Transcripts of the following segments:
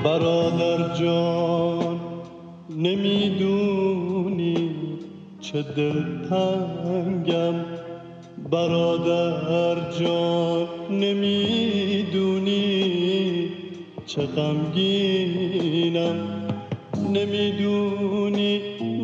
برادر جان نمیدونی چه دلتنگم، برادر جان نمیدونی چه غمگینم، نمیدونی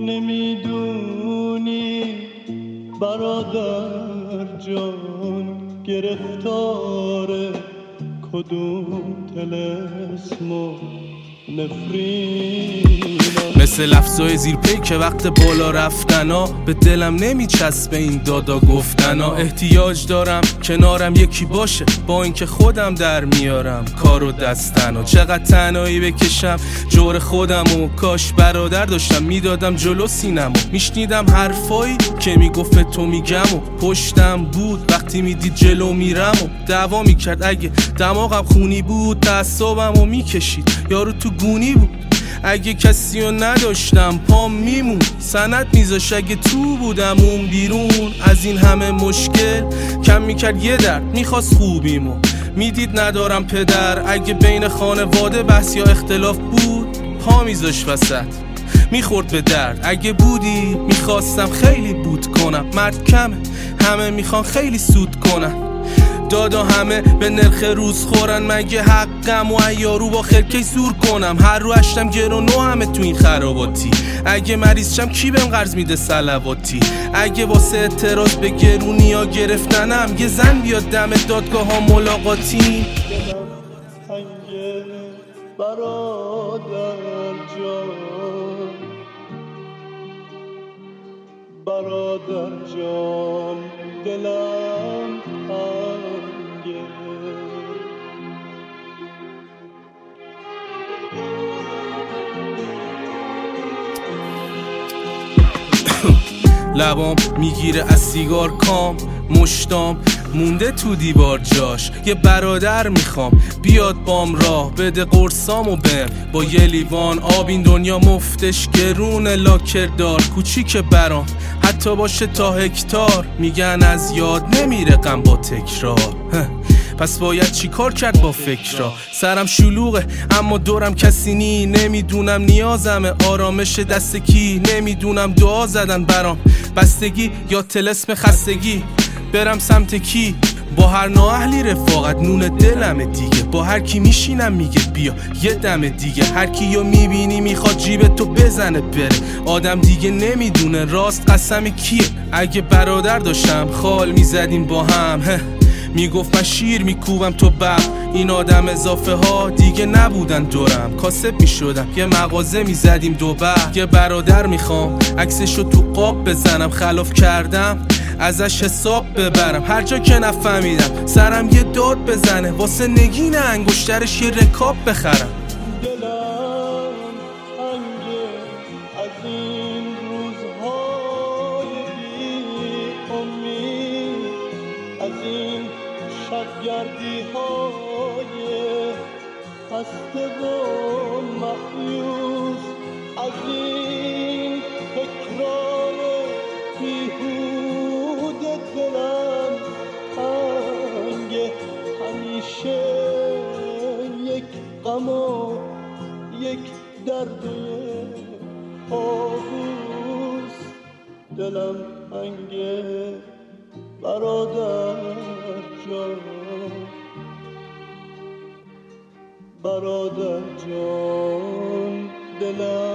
برادر جان گرفتار کدوم طلسم و نفرینم. مثل لفظای زیر پی که وقت بالا رفتنا به دلم نمیچسبه این دادا گفتنا. احتیاج دارم کنارم یکی باشه با اینکه خودم در میارم کار و دستنا. چقدر تنهایی بکشم جور خودم و کاش برادر داشتم میدادم جلو سینمو. میشنیدم حرفایی که میگفت به تو میگم و پشتم بود وقتی میدید جلو میرم و دعوا میکرد اگه دماغم خونی بود تعصبم و میکشید یارو تو گونی بود. اگه کسی رو نداشتم پام میمون سند میذاش اگه تو بودم اون بیرون. از این همه مشکل کم میکرد یه درد میخواست خوبیمو. میدید ندارم پدر اگه بین خانواده بحث یا اختلاف بود پا میذاش وسط میخورد به درد. اگه بودی میخواستم خیلی بود کنم، مرد کمه همه میخوان خیلی سود کنن. دادا همه به نرخ روز خورن مگه حقم و ایارو با خرکی زور کنم. هر رو هشتم گرونو همه تو این خراباتی. اگه مریض شم کی بهم قرض میده صلواتی. اگه واسه اعتراض به گرونی ها گرفتنم یه زن بیاد دم دادگاه ها ملاقاتی. برادر جان دلم تنگه. لبام میگیره از سیگار کام، مشتام مونده تو دیوار جاش. یه برادر میخوام بیاد بام راه بده قرصامو بهم با یه لیوان آب. این دنیا مفتش گرون لاکردار کوچیک برام حتی باشه تا هکتار. میگن از یاد نمیره غم با تکرار، پس باید چی کار کرد با فکرها. سرم شلوغه اما دورم کسی نی. نمیدونم نیازمه آرامش دست کی. نمیدونم دعا زدن برام بستگی یا طلسم خستگی. برم سمت کی با هر نااهلی رفاقت نون دلمه دیگه. با هر کی میشینم میگه بیا یه دم دیگه. هر کیو میبینی میخواد جیب تو بزنه بره. آدم دیگه نمیدونه راست قسم کیه. اگه برادر داشتم خال میزدیم با هم میگفت من شیر میکوبم تو بق. این آدم اضافه ها دیگه نبودن دورم کاسب میشدم یه مغازه میزدیم دو بق. یه برادر میخوام عکسشو تو قاب بزنم خلاف کردم ازش حساب ببرم. هر جا که نفهمیدم سرم یه داد بزنه واسه نگین انگشترش یه رکاب بخرم. دلم تنگه از این روزهای بی امید، از این شبگردی های خسته و مایوس، از این تکرار بیهوده. دلم تنگه همیشه یک غم و یک درد آغوز. دلم تنگه برادر جان، برادر جان دلم